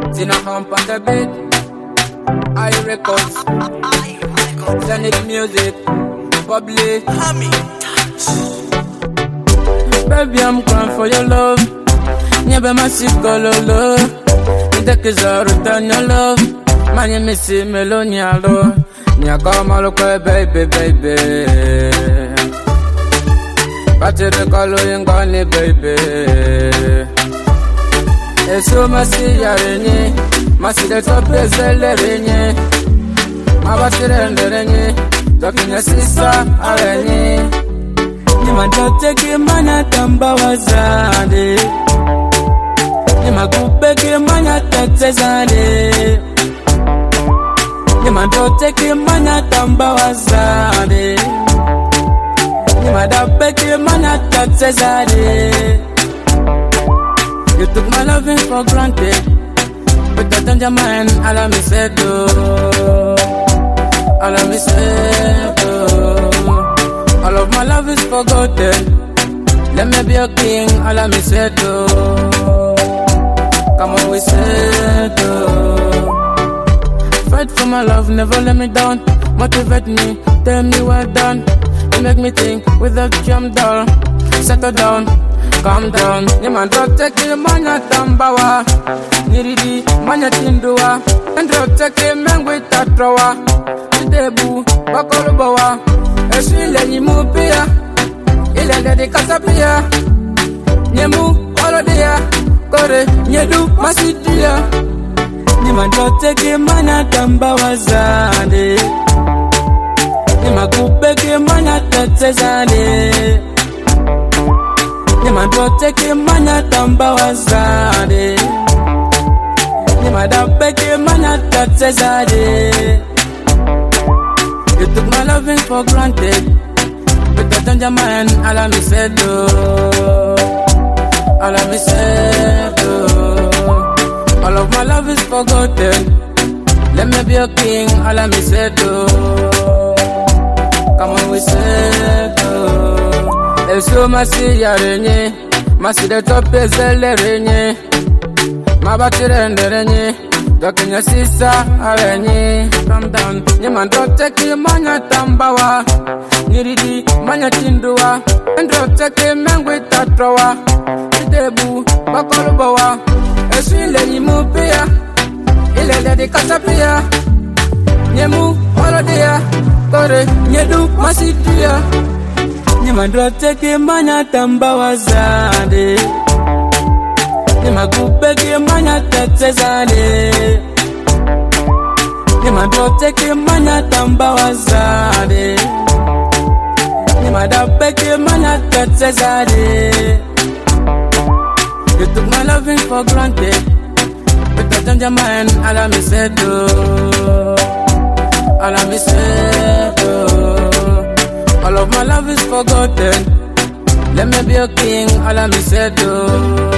Tina hump on the beat. I records. Zenith music. Bubbly. Baby, I'm crying for your love. Never massive color. Ndekiza return your love. Manye missy melonia lo. Nyaka malokwe baby baby. Battery kalo ingani baby. Eso masi yarenye. Masi de tope zelerenye. Mabatire nderenye. Tokinya sisa arenye. Nimandateke mana tamba wazade. Nimagubeke mana tetezade. Nimandoteke mana tamba wazade. Nimadabeke mana tetezade. You took my loving for granted, but that on your mind, all of me said do. All of me said do. All of my love is forgotten. Let me be a king, all of me said do. Come on, we said do. Fight for my love, never let me down. Motivate me, tell me well done. You make me think without jump down. Settle down, calm down. Niman take manya tambawa. Niridi manya tindua. And take men with that drawer. Debu bakolobawa. Esile ni mupia. Ile de katapia. Nyemu olodia. Kore nyedu masidia. Niman take mana tambawa zande. Nimagubeke mana tetezane. Nimandoteke mana tamba wazade. Nimadabeke mana tetezane. You took my loving for granted, but that on your mind, all of me said do. All of me said do. All of my love is forgotten. Let me be a king, all of me said do. Come on, we said do. Eso masi yarenye. Masi de tope zelerenye. Mabatire nderenye. Dokinya sisa arenye. Calm down. Nimandoteke manya tambawa. Niridi manya tindua. Ndoteke mengwe tatrowa. Idebu bakolobawa. Eso ile ni mupia. Ile de katapia. Nyemu olodia. Kore nyedu masidia. Nimandoteke mana tamba wazade. Nimagubeke mana tetezane. Nimandoteke mana tamba wazade. Nimadabeke mana tetezane. You took my loving for granted, but that on your mind, all of me said do. All of me said do. All of my love is forgotten. Let me be a king, all of me said do.